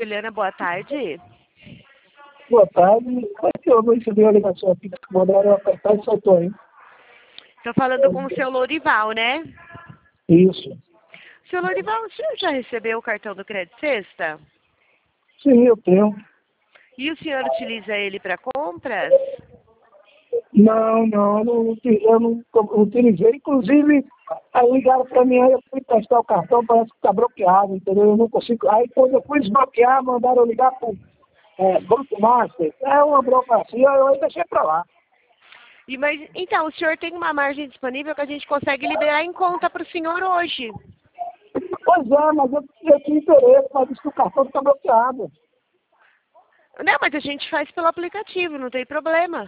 Juliana, boa tarde. Boa tarde. Como é que eu não recebi a ligação aqui que mandaram apertar e soltou, hein? Estou falando com o seu Lourival, né? Isso. Seu Lourival, o senhor já recebeu o cartão do Crédito Sexta? Sim, eu tenho. E o senhor utiliza ele para compras? Não, eu não utilizei. Inclusive, aí ligaram para mim, aí eu fui testar o cartão, parece que está bloqueado, entendeu? Eu não consigo. Aí quando eu fui desbloquear, mandaram eu ligar para o Banco Master. É uma burocracia, eu deixei para lá. Então, o senhor tem uma margem disponível que a gente consegue liberar em conta para o senhor hoje. Pois é, mas eu tinha interesse, mas disse que o cartão está bloqueado. Não, mas a gente faz pelo aplicativo, não tem problema.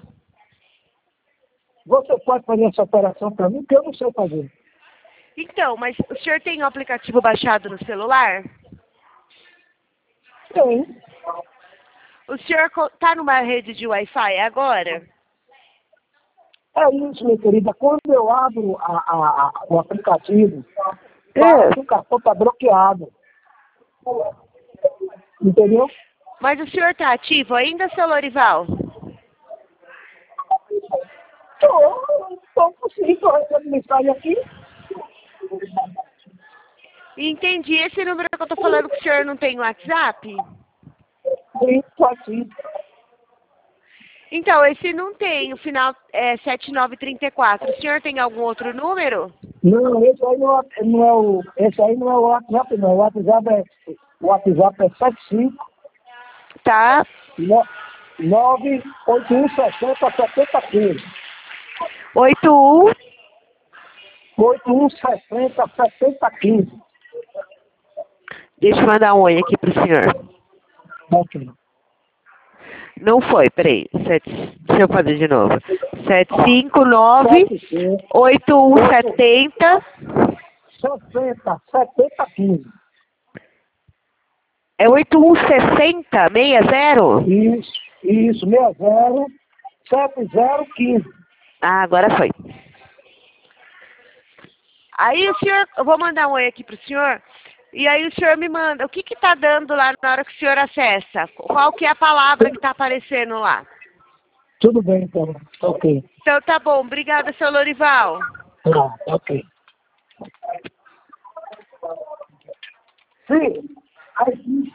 Você pode fazer essa operação para mim, que eu não sei fazer. Então, mas o senhor tem o aplicativo baixado no celular? Tem. O senhor está numa rede de Wi-Fi agora? É isso, minha querida. Quando eu abro o aplicativo, fala que o cartão está bloqueado. Entendeu? Mas o senhor está ativo ainda, seu Lourival? Estou sim, estou recebendo mensagem aqui. Entendi. Esse número que eu estou falando que o senhor não tem WhatsApp? Sim, estou aqui. Então, esse não tem, o final é 7934. O senhor tem algum outro número? Não, esse aí não é o WhatsApp, não. O WhatsApp é 75 Tá. 98160 7015. 81. 8160 7015. Deixa eu mandar um oi aqui pro senhor. Ok. Não foi, peraí. Deixa eu fazer de novo. 759-8170. 7015. É 8160 60? Isso, 60 7015. Ah, agora foi. Aí o senhor, eu vou mandar um oi aqui pro senhor. E aí o senhor me manda, o que que tá dando lá na hora que o senhor acessa? Qual que é a palavra que tá aparecendo lá? Tudo bem, então. Ok. Então tá bom, obrigada, seu Lourival. Tá, ok. Sim. Aí,